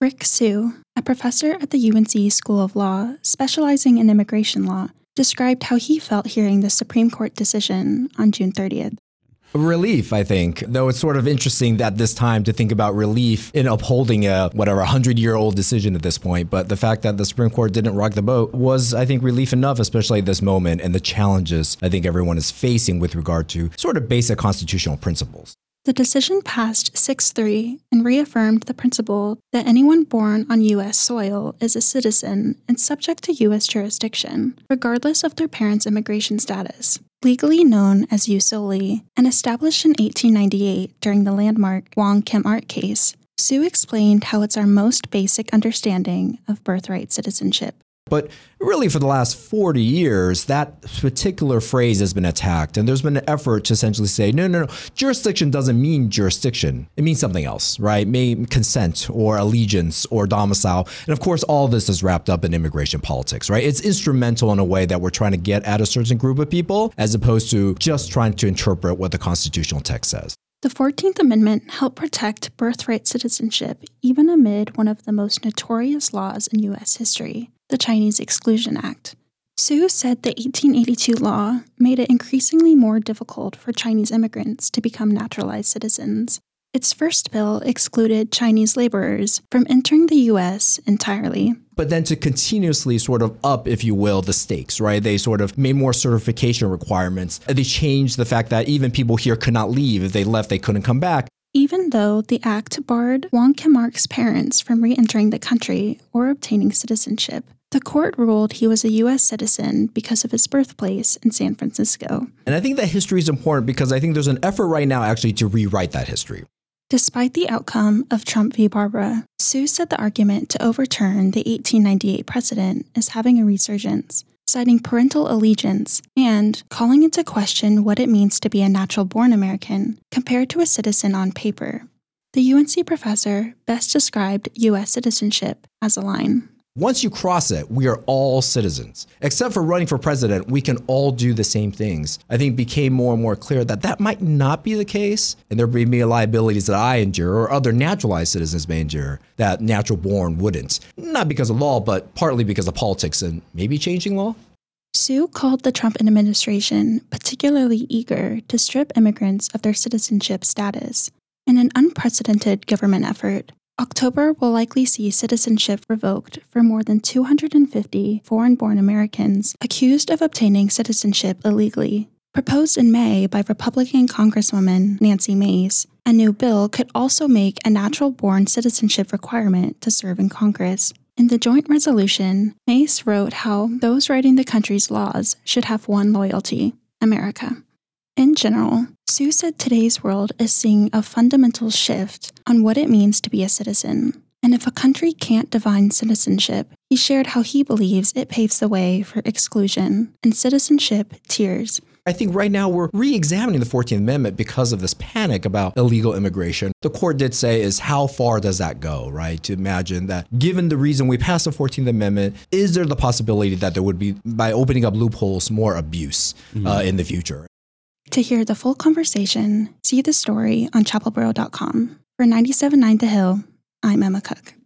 Rick Su, a professor at the UNC School of Law specializing in immigration law, described how he felt hearing the Supreme Court decision on June 30th. Relief, I think, though it's sort of interesting at this time to think about relief in upholding a 100-year-old decision at this point. But the fact that the Supreme Court didn't rock the boat was, I think, relief enough, especially at this moment and the challenges I think everyone is facing with regard to sort of basic constitutional principles. The decision passed 6-3 and reaffirmed the principle that anyone born on U.S. soil is a citizen and subject to U.S. jurisdiction, regardless of their parents' immigration status. Legally known as jus soli, and established in 1898 during the landmark Wong Kim Ark case, Su explained how it's our most basic understanding of birthright citizenship. But really, for the last 40 years, that particular phrase has been attacked. And there's been an effort to essentially say, no. Jurisdiction doesn't mean jurisdiction. It means something else, right? Maybe consent or allegiance or domicile. And of course, all this is wrapped up in immigration politics, right? It's instrumental in a way that we're trying to get at a certain group of people, as opposed to just trying to interpret what the constitutional text says. The 14th Amendment helped protect birthright citizenship even amid one of the most notorious laws in U.S. history, the Chinese Exclusion Act. Su said the 1882 law made it increasingly more difficult for Chinese immigrants to become naturalized citizens. Its first bill excluded Chinese laborers from entering the U.S. entirely. But then to continuously sort of up, if you will, the stakes, right? They sort of made more certification requirements. They changed the fact that even people here could not leave. If they left, they couldn't come back. Even though the act barred Wong Kim Ark's parents from re-entering the country or obtaining citizenship, the court ruled he was a U.S. citizen because of his birthplace in San Francisco. And I think that history is important because I think there's an effort right now actually to rewrite that history. Despite the outcome of Trump v. Barbara, Su said the argument to overturn the 1898 precedent is having a resurgence, citing parental allegiance and calling into question what it means to be a natural-born American compared to a citizen on paper. The UNC professor best described U.S. citizenship as a line. Once you cross it, we are all citizens. Except for running for president, we can all do the same things. I think it became more and more clear that that might not be the case, and there may be liabilities that I endure or other naturalized citizens may endure that natural born wouldn't. Not because of law, but partly because of politics and maybe changing law. Su called the Trump administration particularly eager to strip immigrants of their citizenship status. In an unprecedented government effort, October will likely see citizenship revoked for more than 250 foreign-born Americans accused of obtaining citizenship illegally. Proposed in May by Republican Congresswoman Nancy Mace, a new bill could also make a natural-born citizenship requirement to serve in Congress. In the joint resolution, Mace wrote how those writing the country's laws should have one loyalty: America. In general, Su said today's world is seeing a fundamental shift on what it means to be a citizen. And if a country can't define citizenship, he shared how he believes it paves the way for exclusion and citizenship tiers. I think right now we're re-examining the 14th Amendment because of this panic about illegal immigration. The court did say is how far does that go, right? To imagine that given the reason we passed the 14th Amendment, is there the possibility that there would be, by opening up loopholes, more abuse in the future? To hear the full conversation, see the story on chapelboro.com. For 97.9 The Hill, I'm Emma Cook.